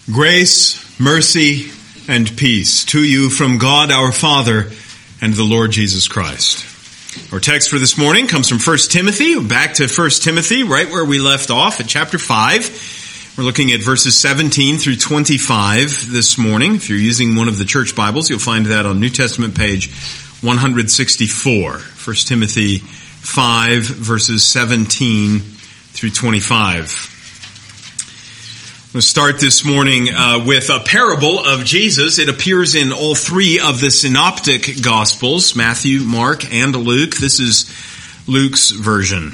Grace, mercy, and peace to you from God our Father and the Lord Jesus Christ. Our text for this morning comes from 1 Timothy. We're back to 1 Timothy, right where we left off at chapter 5. We're looking at verses 17 through 25 this morning. If you're using one of the church Bibles, you'll find that on New Testament page 164. 1 Timothy 5, verses 17 through 25. We'll start this morning with a parable of Jesus. It appears in all three of the synoptic Gospels, Matthew, Mark, and Luke. This is Luke's version.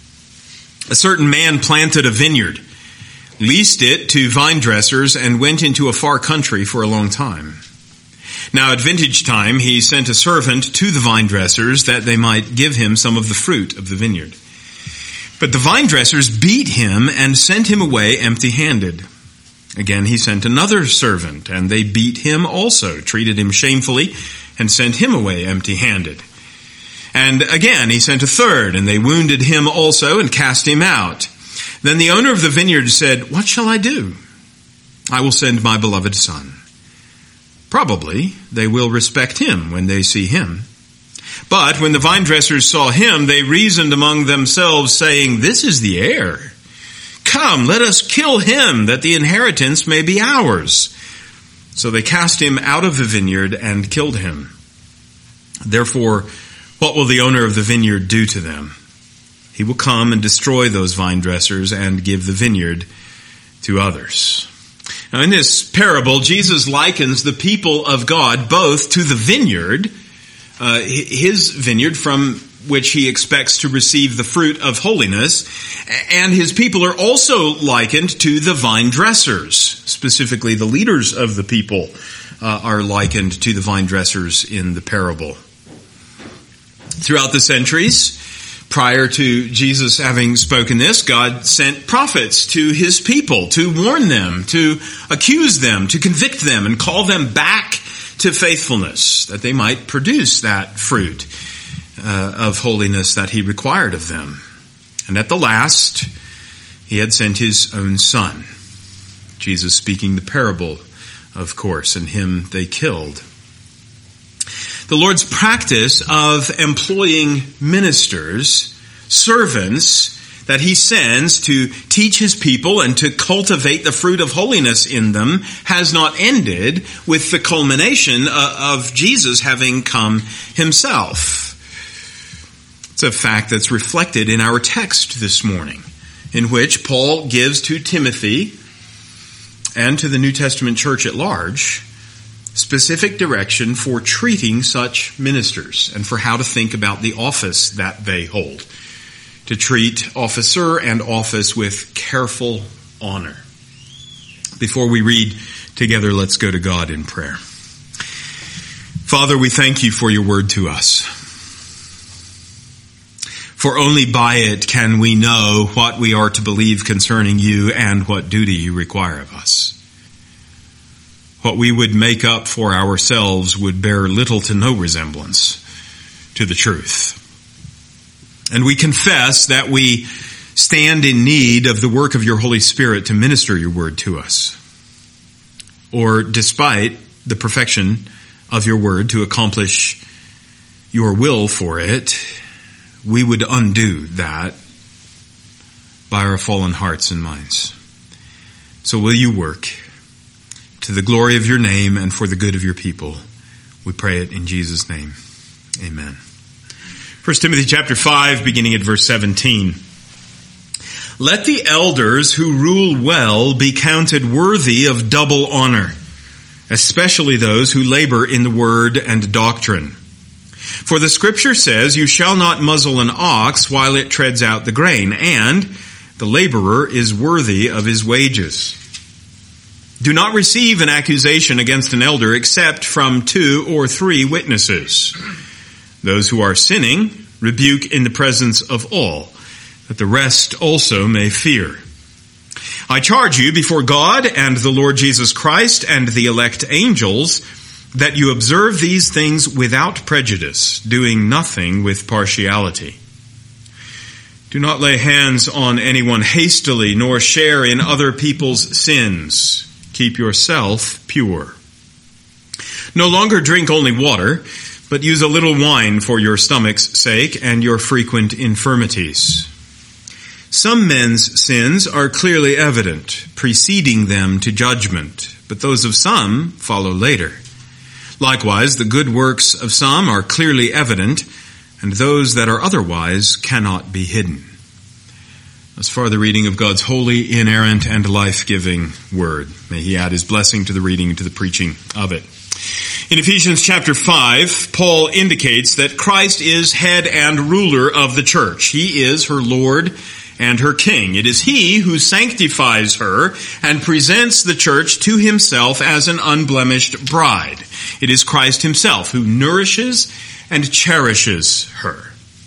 A certain man planted a vineyard, leased it to vine dressers, and went into a far country for a long time. Now at vintage time, he sent a servant to the vine dressers that they might give him some of the fruit of the vineyard. But the vine dressers beat him and sent him away empty-handed. Again, he sent another servant, and they beat him also, treated him shamefully, and sent him away empty-handed. And again, he sent a third, and they wounded him also and cast him out. Then the owner of the vineyard said, "What shall I do? I will send my beloved son. Probably they will respect him when they see him." But when the vine dressers saw him, they reasoned among themselves, saying, "This is the heir. Come, let us kill him, that the inheritance may be ours." So they cast him out of the vineyard and killed him. Therefore, what will the owner of the vineyard do to them? He will come and destroy those vine dressers and give the vineyard to others. Now in this parable, Jesus likens the people of God both to the vineyard, his vineyard from which he expects to receive the fruit of holiness, and his people are also likened to the vine dressers. Specifically, the leaders of the people are likened to the vine dressers in the parable. Throughout the centuries, prior to Jesus having spoken this, God sent prophets to his people to warn them, to accuse them, to convict them, and call them back to faithfulness, that they might produce that fruit of holiness that he required of them. And at the last, he had sent his own son. Jesus speaking the parable, of course, and him they killed. The Lord's practice of employing ministers, servants, that he sends to teach his people and to cultivate the fruit of holiness in them has not ended with the culmination of Jesus having come himself. It's a fact that's reflected in our text this morning, in which Paul gives to Timothy and to the New Testament church at large specific direction for treating such ministers and for how to think about the office that they hold. To treat officer and office with careful honor. Before we read together, let's go to God in prayer. Father, we thank you for your word to us. For only by it can we know what we are to believe concerning you and what duty you require of us. What we would make up for ourselves would bear little to no resemblance to the truth. And we confess that we stand in need of the work of your Holy Spirit to minister your word to us. Or despite the perfection of your word to accomplish your will for it, we would undo that by our fallen hearts and minds. So will you work to the glory of your name and for the good of your people? We pray it in Jesus' name. Amen. 1 Timothy chapter 5, beginning at verse 17. Let the elders who rule well be counted worthy of double honor, especially those who labor in the word and doctrine. For the scripture says, "You shall not muzzle an ox while it treads out the grain, and the laborer is worthy of his wages." Do not receive an accusation against an elder except from 2 or 3 witnesses. Those who are sinning, rebuke in the presence of all, that the rest also may fear. I charge you before God and the Lord Jesus Christ and the elect angels, that you observe these things without prejudice, doing nothing with partiality. Do not lay hands on anyone hastily, nor share in other people's sins. keep yourself pure. No longer drink only water, but use a little wine for your stomach's sake and your frequent infirmities. Some men's sins are clearly evident, preceding them to judgment, but those of some follow later. Likewise, the good works of some are clearly evident, and those that are otherwise cannot be hidden. As far the reading of God's holy, inerrant, and life-giving word. May he add his blessing to the reading and to the preaching of it. In Ephesians chapter 5, Paul indicates that Christ is head and ruler of the church. He is her Lord and her King. It is he who sanctifies her and presents the church to himself as an unblemished bride. It is Christ himself who nourishes and cherishes her.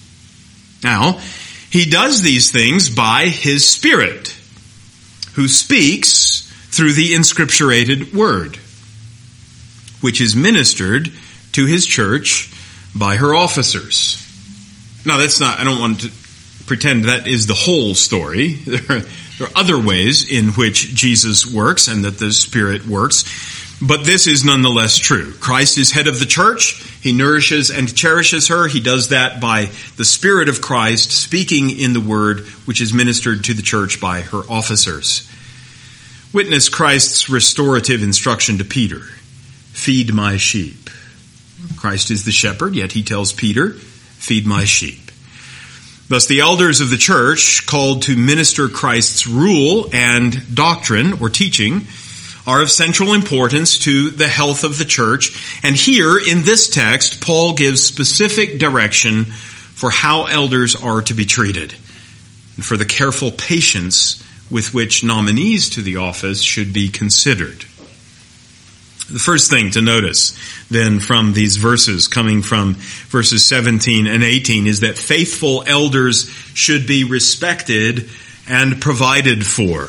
Now, he does these things by his Spirit, who speaks through the inscripturated word, which is ministered to his church by her officers. Now, I don't want to pretend that is the whole story. There are other ways in which Jesus works and that the Spirit works, but this is nonetheless true. Christ is head of the church. He nourishes and cherishes her. He does that by the Spirit of Christ speaking in the word which is ministered to the church by her officers. Witness Christ's restorative instruction to Peter. Feed my sheep. Christ is the shepherd, yet he tells Peter, feed my sheep. Thus the elders of the church, called to minister Christ's rule and doctrine or teaching, are of central importance to the health of the church. And here in this text, Paul gives specific direction for how elders are to be treated and for the careful patience with which nominees to the office should be considered. The first thing to notice then from these verses, coming from verses 17 and 18, is that faithful elders should be respected and provided for.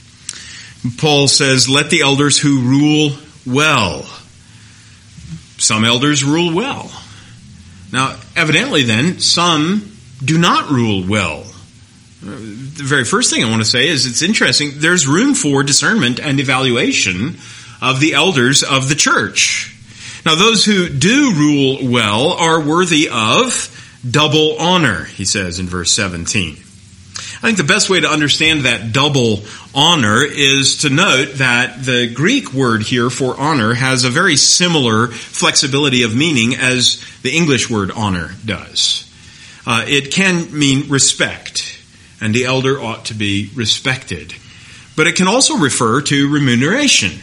Paul says, let the elders who rule well. Some elders rule well. Now, evidently then, some do not rule well. The very first thing I want to say is it's interesting. There's room for discernment and evaluation of the elders of the church. Now, those who do rule well are worthy of double honor, he says in verse 17. I think the best way to understand that double honor is to note that the Greek word here for honor has a very similar flexibility of meaning as the English word honor does. It can mean respect, and the elder ought to be respected. But it can also refer to remuneration.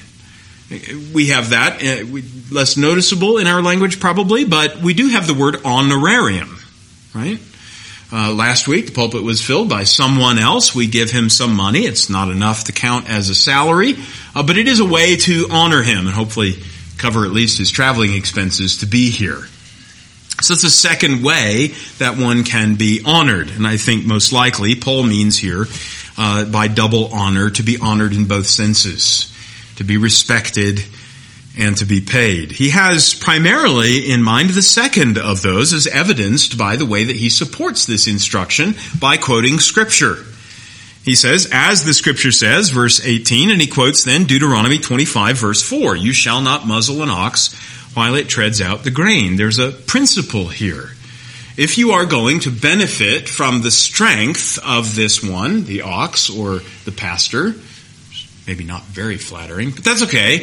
We have that, less noticeable in our language probably, but we do have the word honorarium, right? Last week, the pulpit was filled by someone else. We give him some money. It's not enough to count as a salary, but it is a way to honor him and hopefully cover at least his traveling expenses to be here. So it's a second way that one can be honored. And I think most likely Paul means here by double honor to be honored in both senses, to be respected and to be paid. He has primarily in mind the second of those, as evidenced by the way that he supports this instruction by quoting Scripture. He says, as the Scripture says, verse 18, and he quotes then Deuteronomy 25, verse 4, you shall not muzzle an ox while it treads out the grain. There's a principle here. If you are going to benefit from the strength of this one, the ox or the pastor, maybe not very flattering, but that's okay.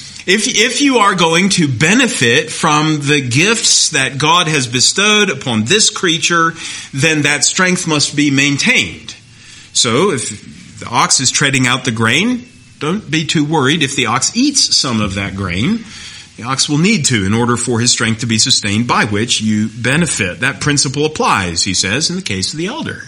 If you are going to benefit from the gifts that God has bestowed upon this creature, then that strength must be maintained. So if the ox is treading out the grain, don't be too worried if the ox eats some of that grain. The ox will need to in order for his strength to be sustained, by which you benefit. That principle applies, he says, in the case of the elder.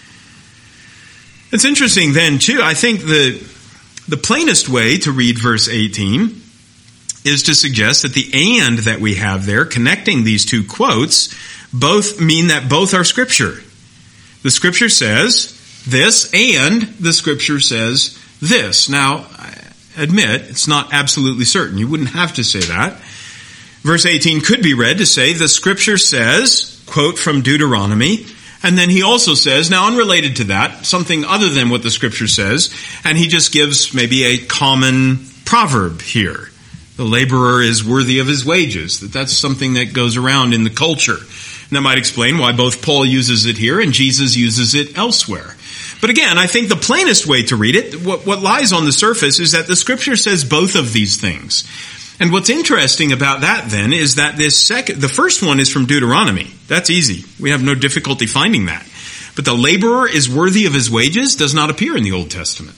It's interesting then, too. I think the plainest way to read verse 18 is to suggest that the and that we have there, connecting these two quotes, both mean that both are Scripture. The Scripture says this, and the Scripture says this. Now, I admit, it's not absolutely certain. You wouldn't have to say that. Verse 18 could be read to say, the Scripture says, quote from Deuteronomy, and then he also says, now unrelated to that, something other than what the Scripture says, and he just gives maybe a common proverb here. The laborer is worthy of his wages. That's something that goes around in the culture. And that might explain why both Paul uses it here and Jesus uses it elsewhere. But again, I think the plainest way to read it, what lies on the surface, is that the Scripture says both of these things. And what's interesting about that then is that the first one is from Deuteronomy. That's easy. We have no difficulty finding that. But the laborer is worthy of his wages does not appear in the Old Testament.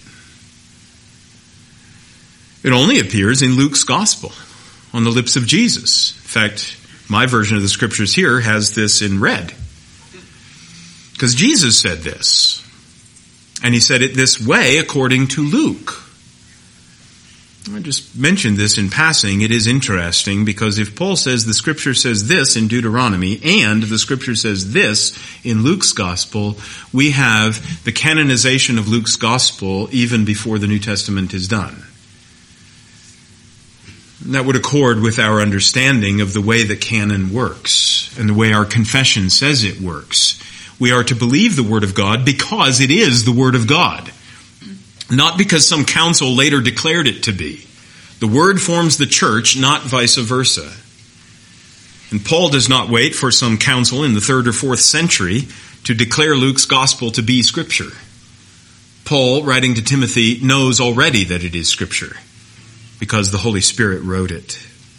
It only appears in Luke's Gospel, on the lips of Jesus. In fact, my version of the Scriptures here has this in red. Because Jesus said this. And he said it this way according to Luke. I just mentioned this in passing. It is interesting because if Paul says the Scripture says this in Deuteronomy and the Scripture says this in Luke's Gospel, we have the canonization of Luke's Gospel even before the New Testament is done. And that would accord with our understanding of the way the canon works and the way our confession says it works. We are to believe the Word of God because it is the Word of God. Not because some council later declared it to be. The Word forms the church, not vice versa. And Paul does not wait for some council in the 3rd or 4th century to declare Luke's Gospel to be Scripture. Paul, writing to Timothy, knows already that it is Scripture because the Holy Spirit wrote it.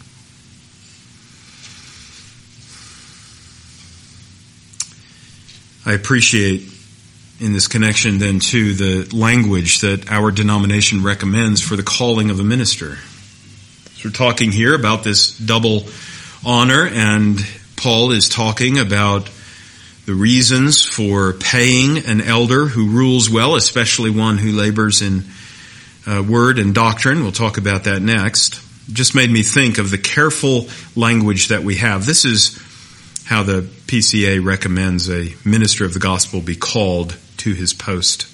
I appreciate in this connection then too the language that our denomination recommends for the calling of a minister. So we're talking here about this double honor, and Paul is talking about the reasons for paying an elder who rules well, especially one who labors in word and doctrine. We'll talk about that next. It just made me think of the careful language that we have. This is how the PCA recommends a minister of the gospel be called to his post.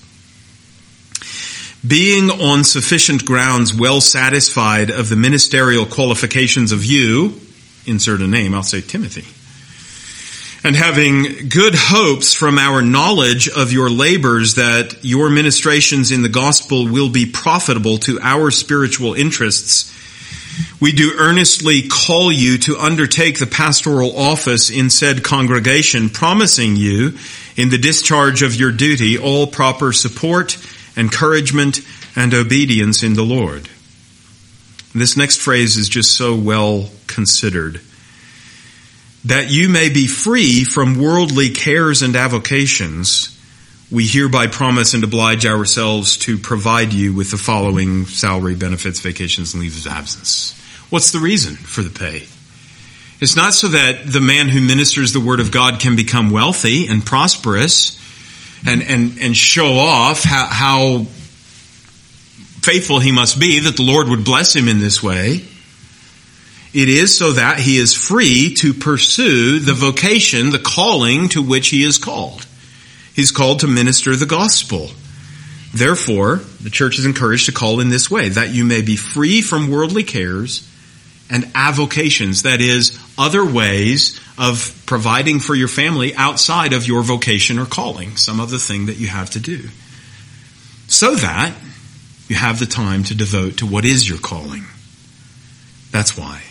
Being on sufficient grounds well satisfied of the ministerial qualifications of you, insert a name, I'll say Timothy, and having good hopes from our knowledge of your labors that your ministrations in the gospel will be profitable to our spiritual interests, we do earnestly call you to undertake the pastoral office in said congregation, promising you, in the discharge of your duty, all proper support, encouragement, and obedience in the Lord. This next phrase is just so well considered. That you may be free from worldly cares and avocations, we hereby promise and oblige ourselves to provide you with the following salary, benefits, vacations, and leaves of absence. What's the reason for the pay? It's not so that the man who ministers the Word of God can become wealthy and prosperous and show off how faithful he must be, that the Lord would bless him in this way. It is so that he is free to pursue the vocation, the calling to which he is called. He's called to minister the gospel. Therefore, the church is encouraged to call in this way, that you may be free from worldly cares and avocations, that is, other ways of providing for your family outside of your vocation or calling, some other thing that you have to do, so that you have the time to devote to what is your calling. That's why.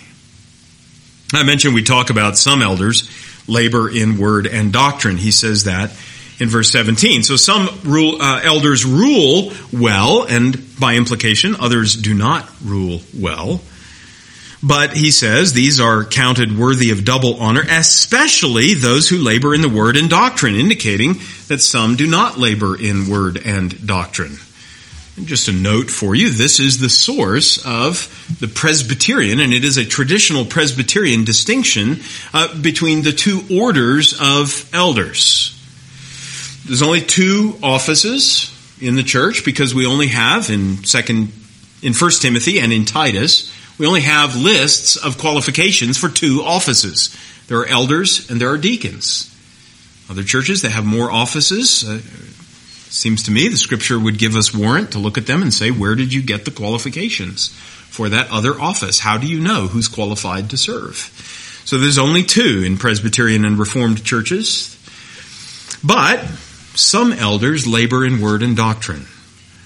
I mentioned we talk about some elders labor in word and doctrine. He says that in verse 17. So some elders rule well, and by implication, others do not rule well. But he says these are counted worthy of double honor, especially those who labor in the word and doctrine, indicating that some do not labor in word and doctrine. And just a note for you, this is the source of the Presbyterian, and it is a traditional Presbyterian distinction between the two orders of elders. There's only two offices in the church because we only have in 1 Timothy and in Titus, we only have lists of qualifications for two offices. There are elders and there are deacons. Other churches, they have more offices. Seems to me the Scripture would give us warrant to look at them and say, where did you get the qualifications for that other office? How do you know who's qualified to serve? So there's only two in Presbyterian and Reformed churches. But some elders labor in word and doctrine.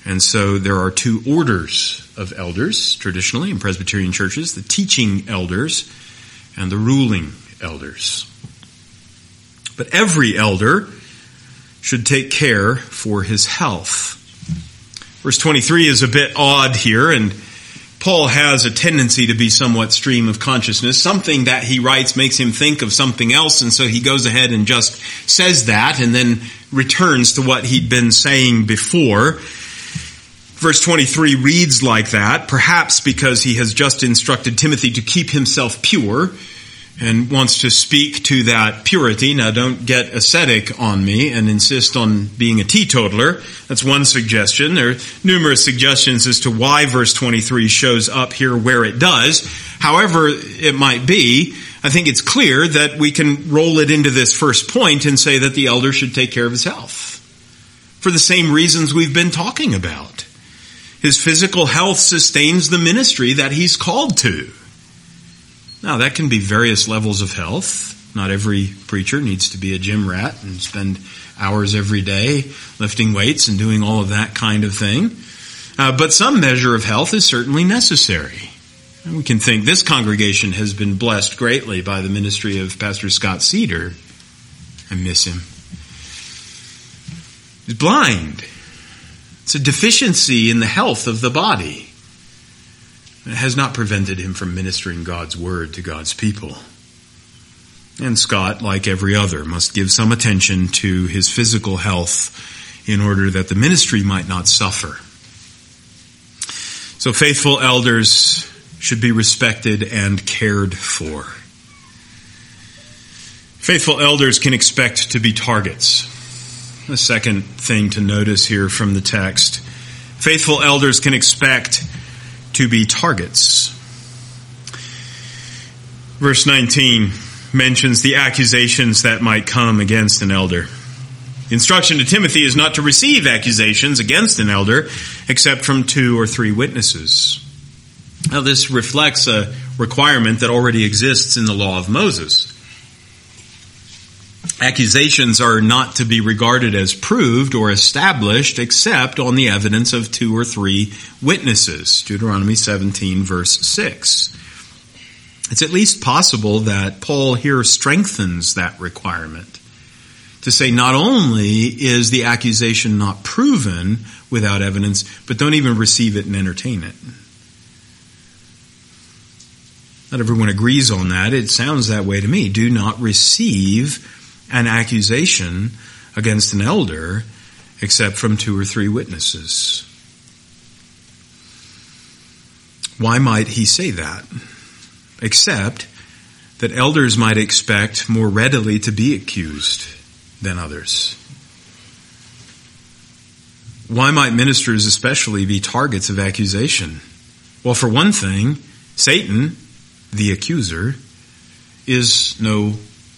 And so there are two orders of elders, traditionally in Presbyterian churches, the teaching elders and the ruling elders. But every elder should take care for his health. Verse 23 is a bit odd here, and Paul has a tendency to be somewhat stream of consciousness. Something that he writes makes him think of something else, and so he goes ahead and just says that and then returns to what he'd been saying before. Verse 23 reads like that, perhaps because he has just instructed Timothy to keep himself pure and wants to speak to that purity. Now, don't get ascetic on me and insist on being a teetotaler. That's one suggestion. There are numerous suggestions as to why verse 23 shows up here where it does. However it might be, I think it's clear that we can roll it into this first point and say that the elder should take care of his health for the same reasons we've been talking about. His physical health sustains the ministry that he's called to. Now, that can be various levels of health. Not every preacher needs to be a gym rat and spend hours every day lifting weights and doing all of that kind of thing. But some measure of health is certainly necessary. And we can think this congregation has been blessed greatly by the ministry of Pastor Scott Cedar. I miss him. He's blind. It's a deficiency in the health of the body. It has not prevented him from ministering God's word to God's people. And Scott, like every other, must give some attention to his physical health in order that the ministry might not suffer. So faithful elders should be respected and cared for. Faithful elders can expect to be targets. The second thing to notice here from the text, faithful elders can expect to be targets. Verse 19 mentions the accusations that might come against an elder. The instruction to Timothy is not to receive accusations against an elder except from 2 or 3 witnesses. Now, this reflects a requirement that already exists in the law of Moses. Accusations are not to be regarded as proved or established except on the evidence of 2 or 3 witnesses. Deuteronomy 17, verse 6. It's at least possible that Paul here strengthens that requirement to say not only is the accusation not proven without evidence, but don't even receive it and entertain it. Not everyone agrees on that. It sounds that way to me. Do not receive an accusation against an elder except from 2 or 3 witnesses. Why might he say that? Except that elders might expect more readily to be accused than others. Why might ministers especially be targets of accusation? Well, for one thing, Satan, the accuser, is no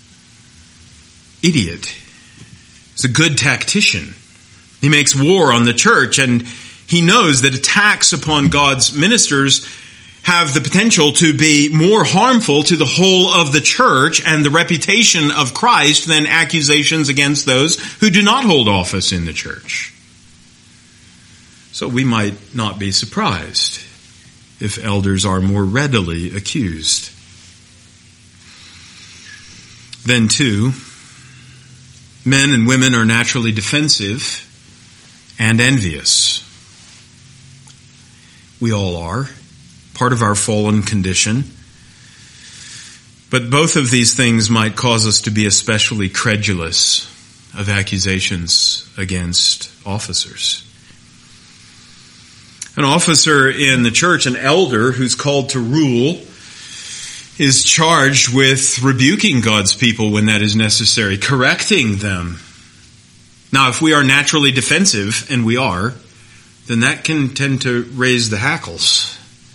idiot. He's a good tactician. He makes war on the church, and he knows that attacks upon God's ministers have the potential to be more harmful to the whole of the church and the reputation of Christ than accusations against those who do not hold office in the church. So we might not be surprised if elders are more readily accused. Then too, men and women are naturally defensive and envious. We all are, part of our fallen condition. But both of these things might cause us to be especially credulous of accusations against officers. An officer in the church, an elder who's called to rule, is charged with rebuking God's people when that is necessary, correcting them. Now, if we are naturally defensive, and we are, then that can tend to raise the hackles.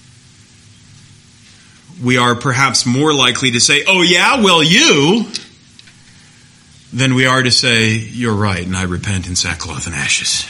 We are perhaps more likely to say, "Oh yeah, well you," than we are to say, "You're right, and I repent in sackcloth and ashes."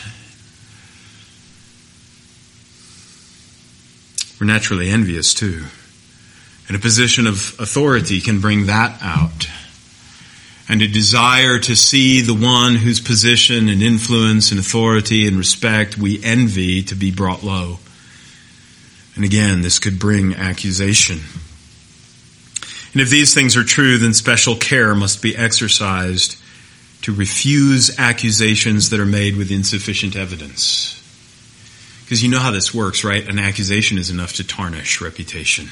We're naturally envious too. And a position of authority can bring that out. and a desire to see the one whose position and influence and authority and respect we envy to be brought low. And again, this could bring accusation. And if these things are true, then special care must be exercised to refuse accusations that are made with insufficient evidence. Because you know how this works, right? An accusation is enough to tarnish reputation.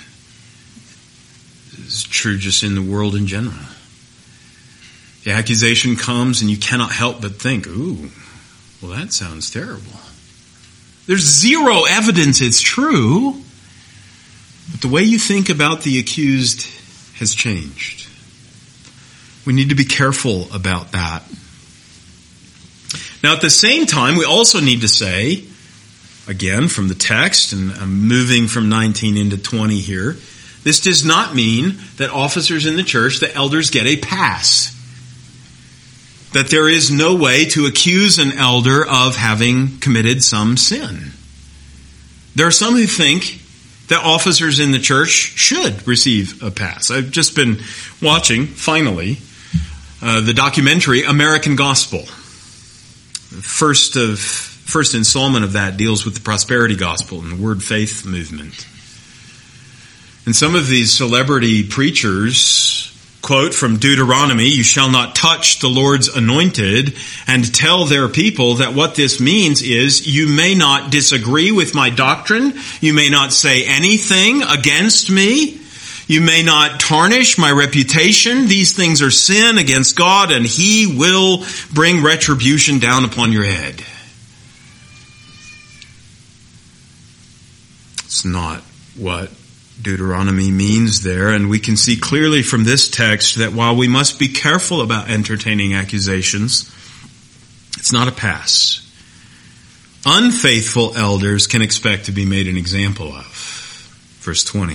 It's true just in the world in general. The accusation comes and you cannot help but think, ooh, well, that sounds terrible. There's zero evidence it's true, but the way you think about the accused has changed. We need to be careful about that. Now, at the same time, we also need to say, again, from the text, and I'm moving from 19 into 20 here, this does not mean that officers in the church, the elders, get a pass. That there is no way to accuse an elder of having committed some sin. There are some who think that officers in the church should receive a pass. I've just been watching, finally, the documentary American Gospel. The first installment of that deals with the prosperity gospel and the word faith movement. And some of these celebrity preachers quote from Deuteronomy, "You shall not touch the Lord's anointed," and tell their people that what this means is you may not disagree with my doctrine, you may not say anything against me, you may not tarnish my reputation. These things are sin against God, and He will bring retribution down upon your head. It's not what Deuteronomy means there, and we can see clearly from this text that while we must be careful about entertaining accusations, it's not a pass. Unfaithful elders can expect to be made an example of. Verse 20.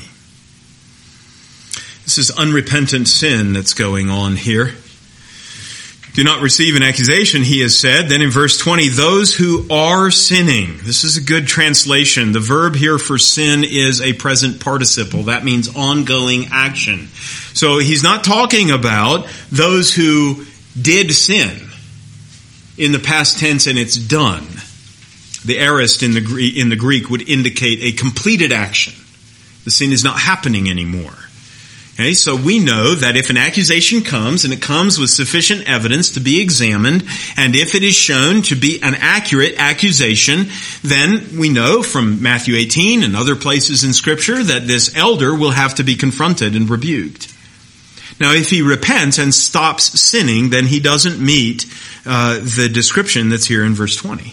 This is unrepentant sin that's going on here. Do not receive an accusation, he has said. Then in verse 20, those who are sinning. This is a good translation. The verb here for sin is a present participle. That means ongoing action. So he's not talking about those who did sin in the past tense and it's done. The aorist in the Greek would indicate a completed action. The sin is not happening anymore. Okay, so we know that if an accusation comes and it comes with sufficient evidence to be examined, and if it is shown to be an accurate accusation, then we know from Matthew 18 and other places in Scripture that this elder will have to be confronted and rebuked. Now, if he repents and stops sinning, then he doesn't meet the description that's here in verse 20.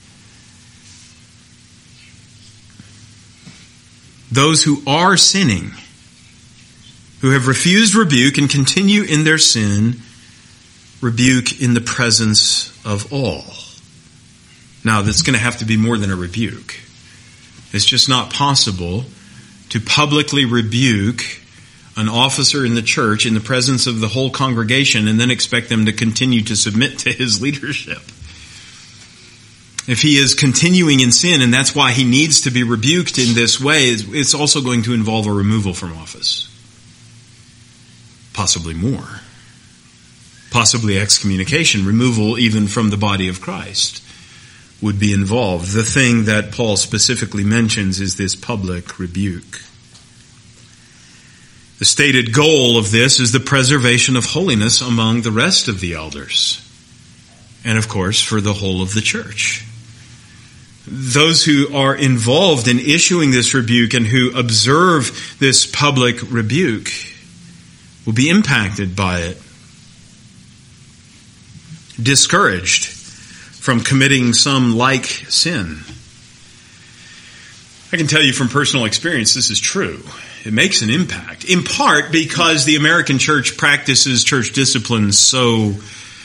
Those who are sinning, who have refused rebuke and continue in their sin, rebuke in the presence of all. Now, that's going to have to be more than a rebuke. It's just not possible to publicly rebuke an officer in the church in the presence of the whole congregation and then expect them to continue to submit to his leadership. If he is continuing in sin, and that's why he needs to be rebuked in this way, it's also going to involve a removal from office. Possibly more. Possibly excommunication, removal even from the body of Christ would be involved. The thing that Paul specifically mentions is this public rebuke. The stated goal of this is the preservation of holiness among the rest of the elders. And of course, for the whole of the church. Those who are involved in issuing this rebuke and who observe this public rebuke will be impacted by it, discouraged from committing some like sin. I can tell you from personal experience this is true. It makes an impact, in part because the American church practices church discipline so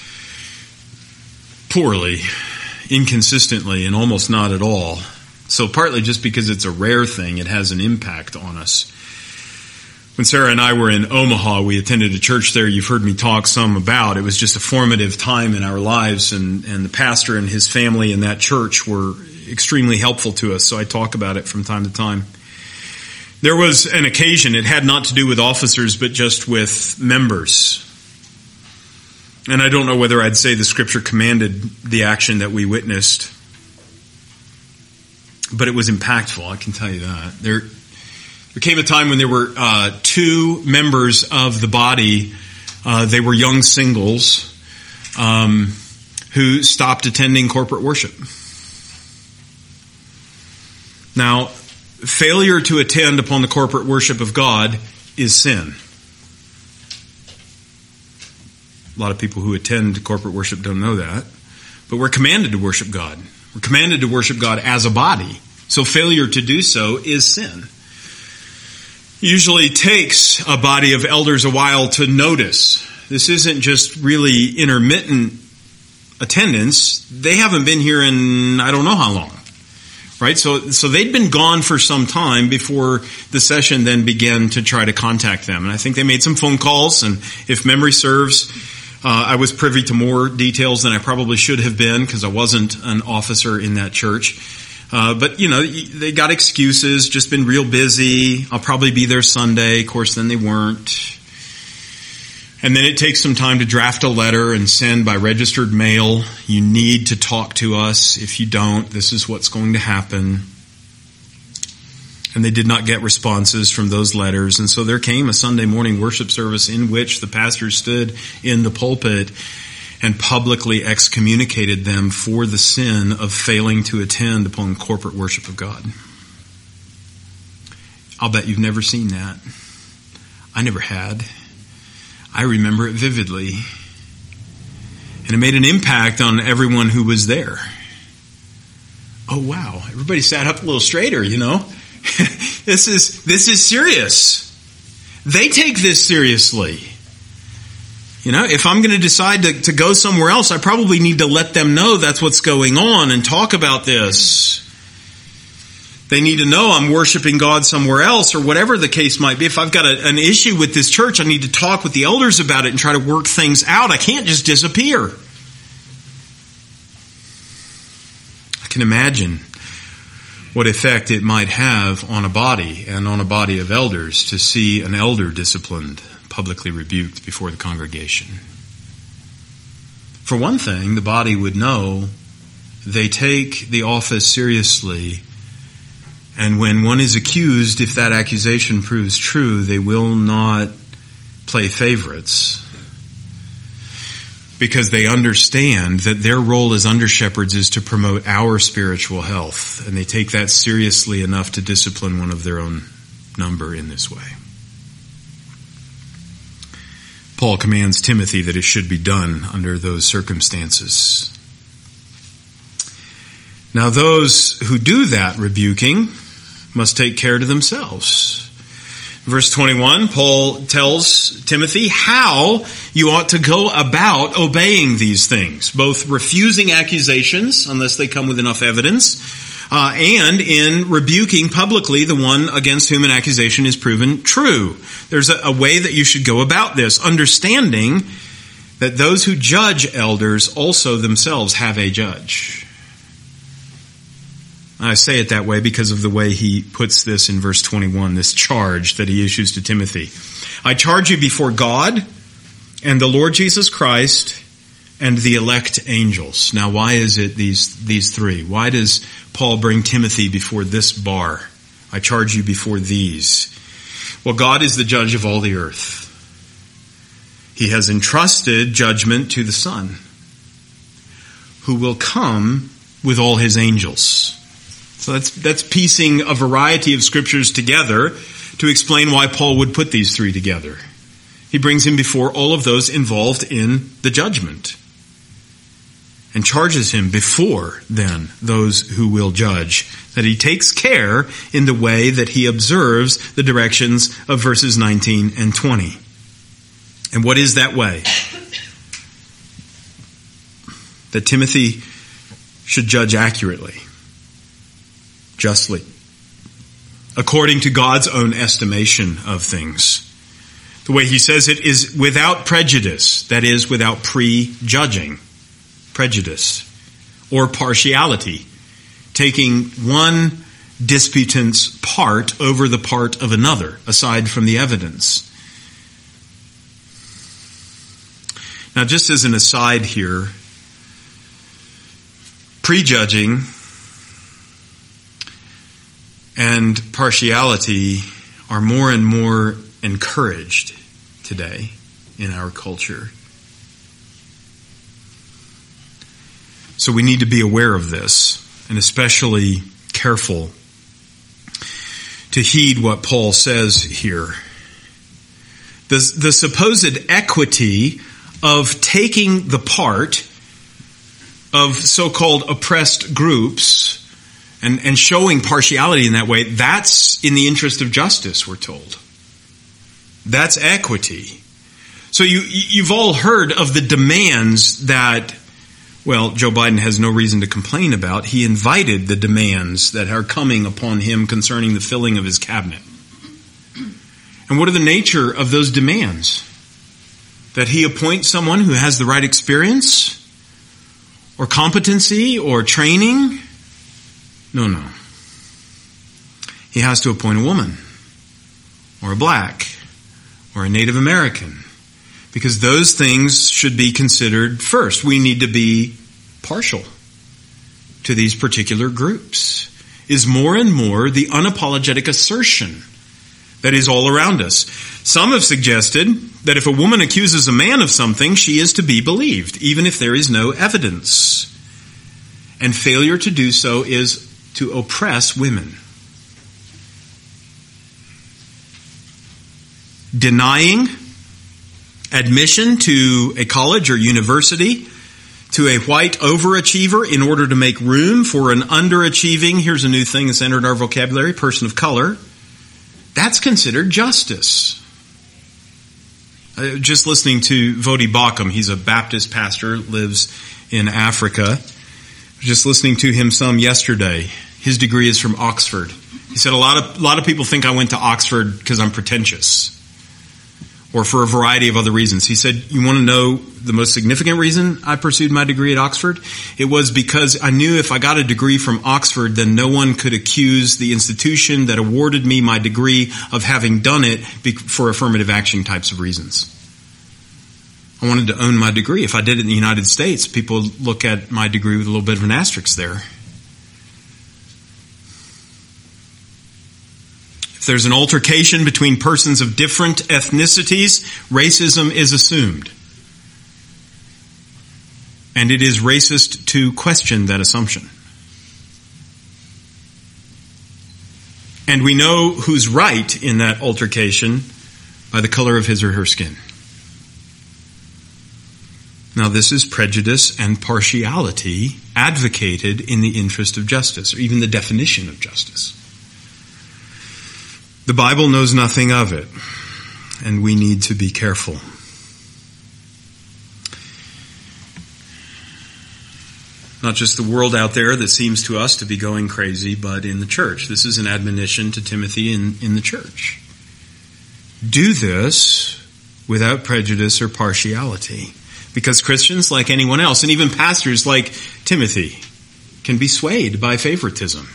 poorly, inconsistently, and almost not at all. So partly just because it's a rare thing, it has an impact on us. When Sarah and I were in Omaha, we attended a church there you've heard me talk some about. It was just a formative time in our lives, and the pastor and his family in that church were extremely helpful to us, so I talk about it from time to time. There was an occasion, it had not to do with officers, but just with members. And I don't know whether I'd say the Scripture commanded the action that we witnessed, but it was impactful, I can tell you that. There came a time when there were two members of the body, they were young singles, who stopped attending corporate worship. Now, failure to attend upon the corporate worship of God is sin. A lot of people who attend corporate worship don't know that. But we're commanded to worship God. We're commanded to worship God as a body. So failure to do so is sin. Usually takes a body of elders a while to notice. This isn't just really intermittent attendance. They haven't been here in I don't know how long. Right? So they'd been gone for some time before the session then began to try to contact them. And I think they made some phone calls, and if memory serves, I was privy to more details than I probably should have been because I wasn't an officer in that church. But, they got excuses, just been real busy. I'll probably be there Sunday. Of course, then they weren't. And then it takes some time to draft a letter and send by registered mail. You need to talk to us. If you don't, this is what's going to happen. And they did not get responses from those letters. And so there came a Sunday morning worship service in which the pastor stood in the pulpit and publicly excommunicated them for the sin of failing to attend upon corporate worship of God. I'll bet you've never seen that. I never had. I remember it vividly. And it made an impact on everyone who was there. Oh wow, everybody sat up a little straighter, This is serious. They take this seriously. If I'm going to decide to go somewhere else, I probably need to let them know that's what's going on and talk about this. They need to know I'm worshiping God somewhere else or whatever the case might be. If I've got an issue with this church, I need to talk with the elders about it and try to work things out. I can't just disappear. I can imagine what effect it might have on a body and on a body of elders to see an elder disciplined, publicly rebuked before the congregation. For one thing, the body would know they take the office seriously, and when one is accused, if that accusation proves true, they will not play favorites, because they understand that their role as under-shepherds is to promote our spiritual health, and they take that seriously enough to discipline one of their own number in this way. Paul commands Timothy that it should be done under those circumstances. Now those who do that rebuking must take care to themselves. Verse 21, Paul tells Timothy how you ought to go about obeying these things, both refusing accusations unless they come with enough evidence, and in rebuking publicly the one against whom an accusation is proven true. There's a way that you should go about this, understanding that those who judge elders also themselves have a judge. I say it that way because of the way he puts this in verse 21, this charge that he issues to Timothy. I charge you before God and the Lord Jesus Christ and the elect angels. Now, why is it these three? Why does Paul bring Timothy before this bar? I charge you before these. Well, God is the judge of all the earth. He has entrusted judgment to the Son, who will come with all his angels. So that's piecing a variety of scriptures together to explain why Paul would put these three together. He brings him before all of those involved in the judgment and charges him before then those who will judge, that he takes care in the way that he observes the directions of verses 19 and 20. And what is that way? That Timothy should judge accurately, justly, according to God's own estimation of things. The way he says it is without prejudice, that is, without prejudging, prejudice, or partiality, taking one disputant's part over the part of another, aside from the evidence. Now, just as an aside here, prejudging and partiality are more and more encouraged today in our culture. So we need to be aware of this, and especially careful to heed what Paul says here. The supposed equity of taking the part of so-called oppressed groups and showing partiality in that way, that's in the interest of justice, we're told. That's equity. So you've all heard of the demands that, well, Joe Biden has no reason to complain about. He invited the demands that are coming upon him concerning the filling of his cabinet. And what are the nature of those demands? That he appoint someone who has the right experience or competency or training? No. He has to appoint a woman or a black or a Native American, because those things should be considered first. We need to be partial to these particular groups, is more and more the unapologetic assertion that is all around us. Some have suggested that if a woman accuses a man of something, she is to be believed, even if there is no evidence. And failure to do so is to oppress women. Denying admission to a college or university to a white overachiever in order to make room for an underachieving, here's a new thing that's entered our vocabulary, person of color, that's considered justice. Just listening to Vodi Bakum, he's a Baptist pastor, lives in Africa. Just listening to him some yesterday. His degree is from Oxford. He said a lot of people think I went to Oxford because I'm pretentious, or for a variety of other reasons. He said, you want to know the most significant reason I pursued my degree at Oxford? It was because I knew if I got a degree from Oxford, then no one could accuse the institution that awarded me my degree of having done it for affirmative action types of reasons. I wanted to own my degree. If I did it in the United States, people would look at my degree with a little bit of an asterisk there. If there's an altercation between persons of different ethnicities, racism is assumed. And it is racist to question that assumption. And we know who's right in that altercation by the color of his or her skin. Now, this is prejudice and partiality advocated in the interest of justice, or even the definition of justice. The Bible knows nothing of it, and we need to be careful. Not just the world out there that seems to us to be going crazy, but in the church. This is an admonition to Timothy in the church. Do this without prejudice or partiality. Because Christians, like anyone else, and even pastors like Timothy, can be swayed by favoritism.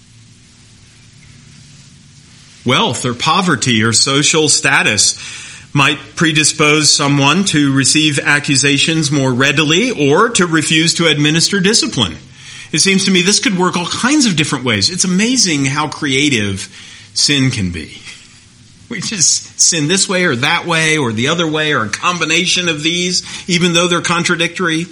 Wealth or poverty or social status might predispose someone to receive accusations more readily or to refuse to administer discipline. It seems to me this could work all kinds of different ways. It's amazing how creative sin can be. We just sin this way or that way or the other way or a combination of these, even though they're contradictory.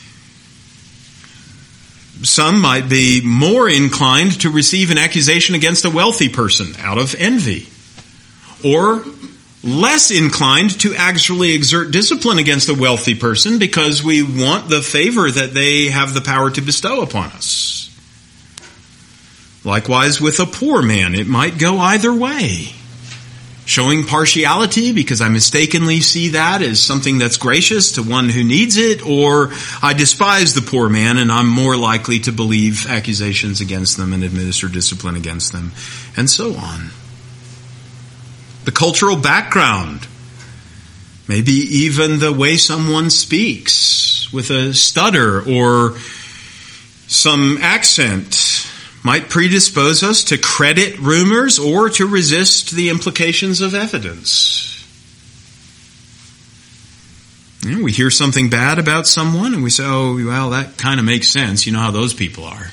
Some might be more inclined to receive an accusation against a wealthy person out of envy, or less inclined to actually exert discipline against a wealthy person because we want the favor that they have the power to bestow upon us. Likewise with a poor man, it might go either way. Showing partiality because I mistakenly see that as something that's gracious to one who needs it, or I despise the poor man and I'm more likely to believe accusations against them and administer discipline against them, and so on. The cultural background, maybe even the way someone speaks with a stutter or some accent, might predispose us to credit rumors or to resist the implications of evidence. We hear something bad about someone and we say, oh, well, that kind of makes sense. You know how those people are.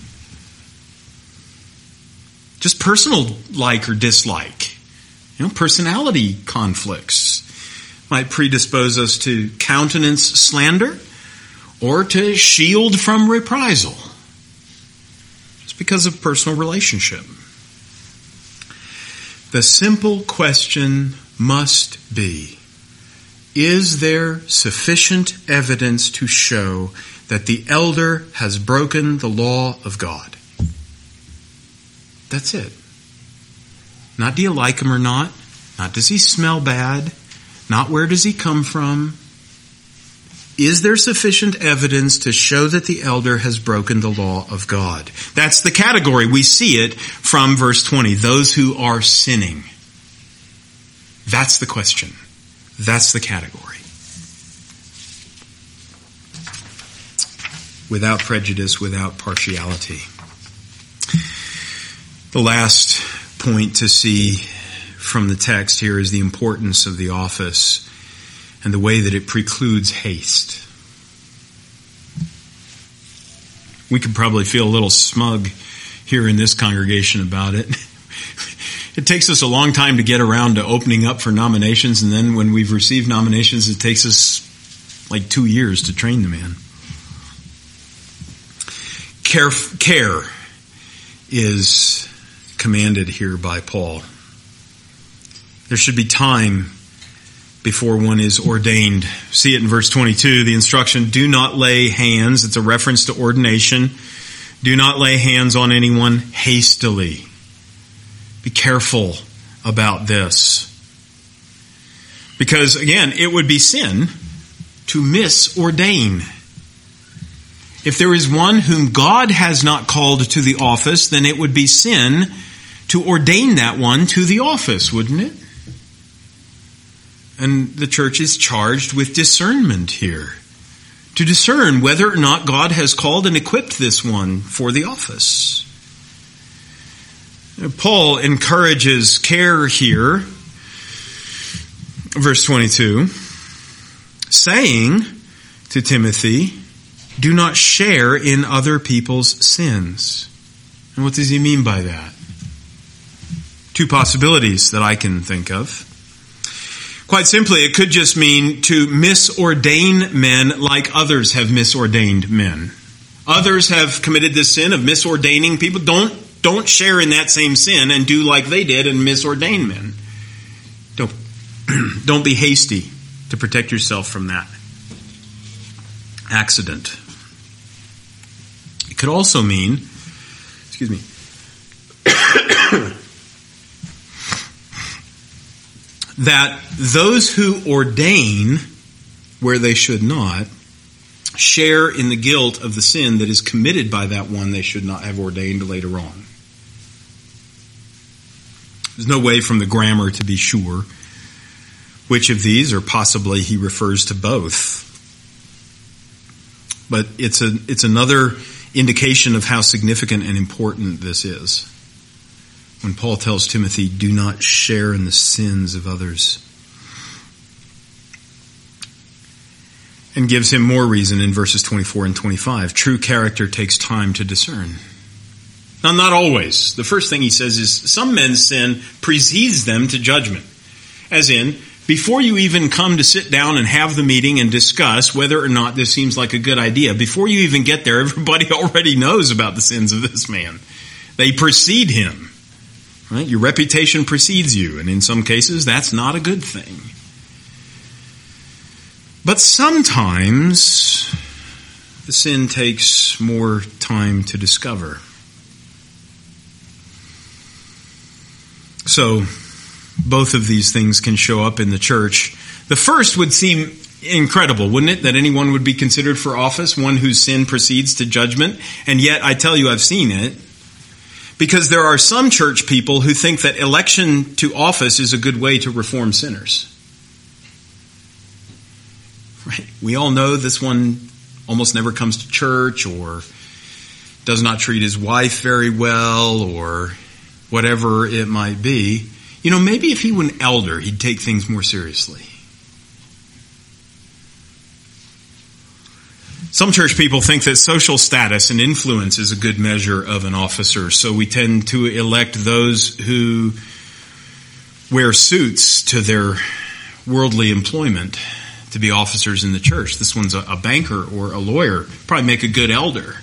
Just personal like or dislike. Personality conflicts might predispose us to countenance slander or to shield from reprisal. Just because of personal relationship. The simple question must be, is there sufficient evidence to show that the elder has broken the law of God? That's it. Not do you like him or not. Not does he smell bad. Not where does he come from. Is there sufficient evidence to show that the elder has broken the law of God? That's the category. We see it from verse 20. Those who are sinning. That's the question. That's the category. Without prejudice, without partiality. The last point to see from the text here is the importance of the office and the way that it precludes haste. We could probably feel a little smug here in this congregation about it. It takes us a long time to get around to opening up for nominations, and then when we've received nominations, it takes us like 2 years to train the man. Care is commanded here by Paul. There should be time before one is ordained. See it in verse 22, the instruction, do not lay hands. It's a reference to ordination. Do not lay hands on anyone hastily. Be careful about this. Because, again, it would be sin to misordain. If there is one whom God has not called to the office, then it would be sin to ordain that one to the office, wouldn't it? And the church is charged with discernment here. To discern whether or not God has called and equipped this one for the office. Paul encourages care here, verse 22, saying to Timothy, do not share in other people's sins. And what does he mean by that? 2 possibilities that I can think of. Quite simply, it could just mean to misordain men like others have misordained men. Others have committed this sin of misordaining people. Don't share in that same sin and do like they did and misordain men. Don't be hasty to protect yourself from that accident. It could also mean, that those who ordain where they should not share in the guilt of the sin that is committed by that one they should not have ordained later on. There's no way from the grammar to be sure which of these, or possibly he refers to both. But it's another indication of how significant and important this is. When Paul tells Timothy, do not share in the sins of others. And gives him more reason in verses 24 and 25. True character takes time to discern. Now, not always. The first thing he says is, some men's sin precedes them to judgment. As in, before you even come to sit down and have the meeting and discuss whether or not this seems like a good idea, before you even get there, everybody already knows about the sins of this man. They precede him. Right? Your reputation precedes you, and in some cases, that's not a good thing. But sometimes the sin takes more time to discover. So, both of these things can show up in the church. The first would seem incredible, wouldn't it? That anyone would be considered for office, one whose sin precedes to judgment. And yet, I tell you, I've seen it. Because there are some church people who think that election to office is a good way to reform sinners. Right? We all know this one almost never comes to church, or does not treat his wife very well, or whatever it might be. You know, maybe if he were an elder, he'd take things more seriously. Some church people think that social status and influence is a good measure of an officer, so we tend to elect those who wear suits to their worldly employment to be officers in the church. This one's a banker or a lawyer, probably make a good elder.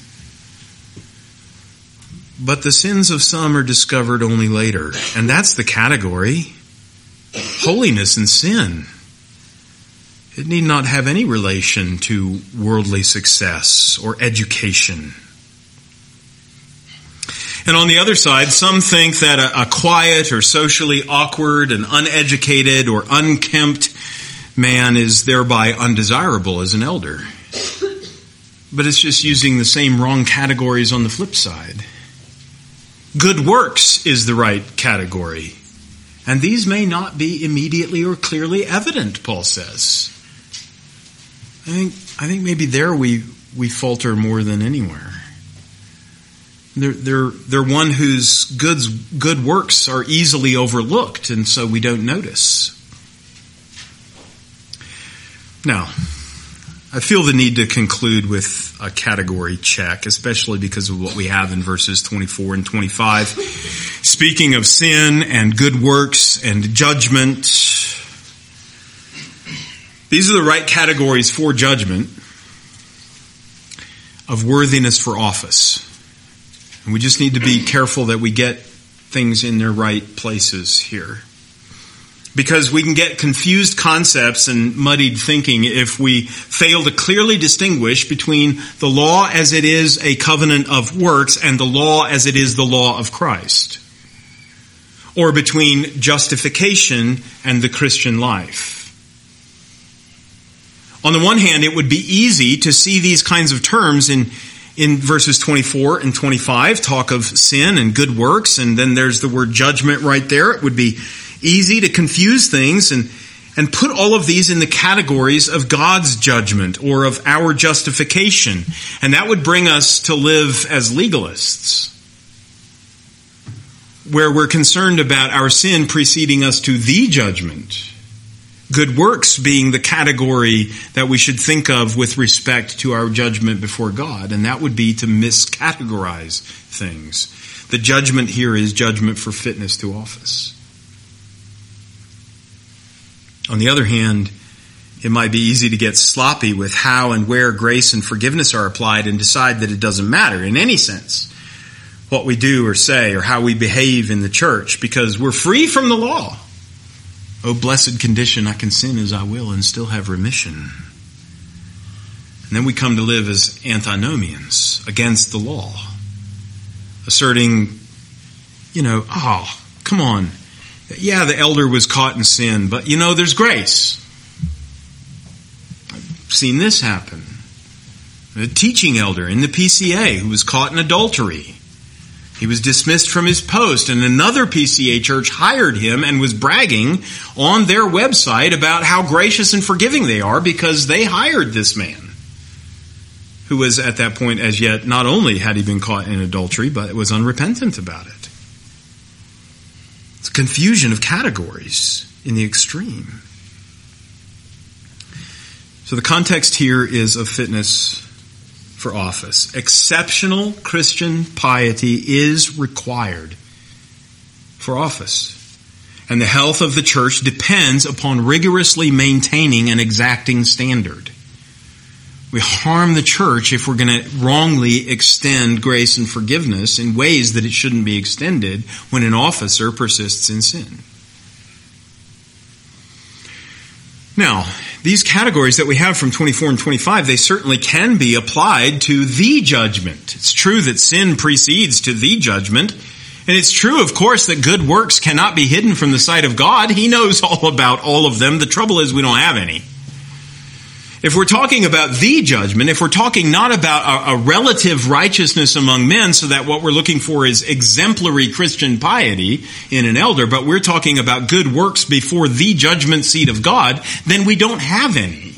But the sins of some are discovered only later, and that's the category. Holiness and sin. It need not have any relation to worldly success or education. And on the other side, some think that a quiet or socially awkward and uneducated or unkempt man is thereby undesirable as an elder. But it's just using the same wrong categories on the flip side. Good works is the right category. And these may not be immediately or clearly evident, Paul says. I think maybe there we falter more than anywhere. They're one whose good works are easily overlooked, and so we don't notice. Now, I feel the need to conclude with a category check, especially because of what we have in verses 24 and 25. Speaking of sin and good works and judgment, these are the right categories for judgment of worthiness for office. And we just need to be careful that we get things in their right places here. Because we can get confused concepts and muddied thinking if we fail to clearly distinguish between the law as it is a covenant of works and the law as it is the law of Christ. Or between justification and the Christian life. On the one hand, it would be easy to see these kinds of terms in verses 24 and 25, talk of sin and good works, and then there's the word judgment right there. It would be easy to confuse things and put all of these in the categories of God's judgment or of our justification. And that would bring us to live as legalists, where we're concerned about our sin preceding us to the judgment. Good works being the category that we should think of with respect to our judgment before God, and that would be to miscategorize things. The judgment here is judgment for fitness to office. On the other hand, it might be easy to get sloppy with how and where grace and forgiveness are applied and decide that it doesn't matter in any sense what we do or say or how we behave in the church because we're free from the law. Oh, blessed condition, I can sin as I will and still have remission. And then we come to live as antinomians against the law, asserting, come on. Yeah, the elder was caught in sin, but there's grace. I've seen this happen. A teaching elder in the PCA who was caught in adultery. He was dismissed from his post, and another PCA church hired him and was bragging on their website about how gracious and forgiving they are because they hired this man who was at that point as yet, not only had he been caught in adultery, but was unrepentant about it. It's a confusion of categories in the extreme. So the context here is of fitness for office. Exceptional Christian piety is required for office. And the health of the church depends upon rigorously maintaining an exacting standard. We harm the church if we're going to wrongly extend grace and forgiveness in ways that it shouldn't be extended when an officer persists in sin. Now, these categories that we have from 24 and 25, they certainly can be applied to the judgment. It's true that sin precedes to the judgment. And it's true, of course, that good works cannot be hidden from the sight of God. He knows all about all of them. The trouble is we don't have any. If we're talking about the judgment, if we're talking not about a relative righteousness among men, so that what we're looking for is exemplary Christian piety in an elder, but we're talking about good works before the judgment seat of God, then we don't have any.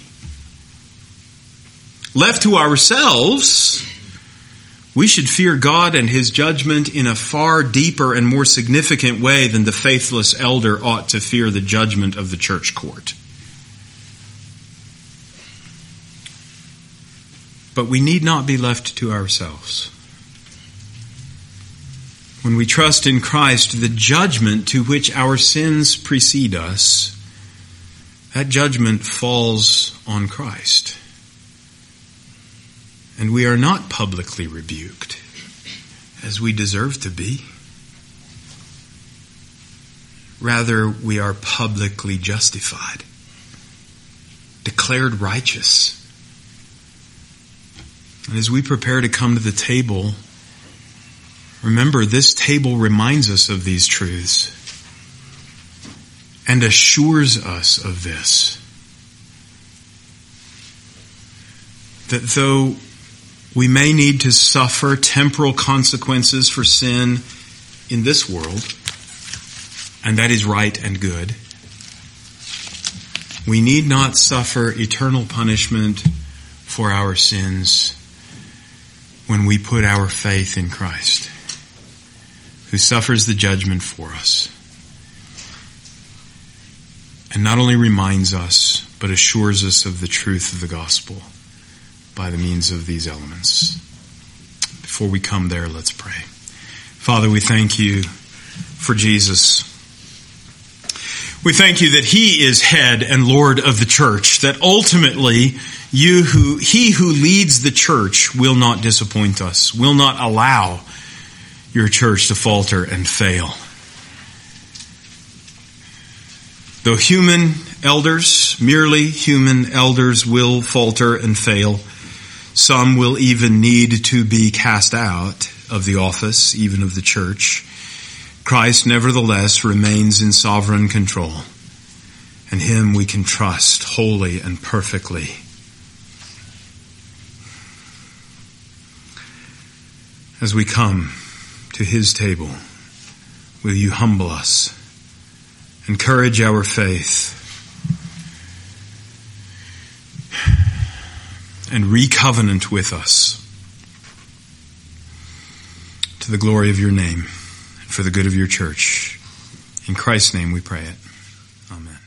Left to ourselves, we should fear God and His judgment in a far deeper and more significant way than the faithless elder ought to fear the judgment of the church court. But we need not be left to ourselves. When we trust in Christ, the judgment to which our sins precede us, that judgment falls on Christ. And we are not publicly rebuked, as we deserve to be. Rather, we are publicly justified, declared righteous. And as we prepare to come to the table, remember, this table reminds us of these truths and assures us of this. That though we may need to suffer temporal consequences for sin in this world, and that is right and good, we need not suffer eternal punishment for our sins when we put our faith in Christ, who suffers the judgment for us, and not only reminds us, but assures us of the truth of the gospel by the means of these elements. Before we come there, let's pray. Father, we thank you for Jesus. We thank you that he is head and Lord of the church, that ultimately he who leads the church will not disappoint us, will not allow your church to falter and fail. Though human elders, merely human elders, will falter and fail, some will even need to be cast out of the office, even of the church. Christ nevertheless remains in sovereign control, and him we can trust wholly and perfectly. As we come to his table, will you humble us, encourage our faith, and recovenant with us to the glory of your name and for the good of your church. In Christ's name we pray it. Amen.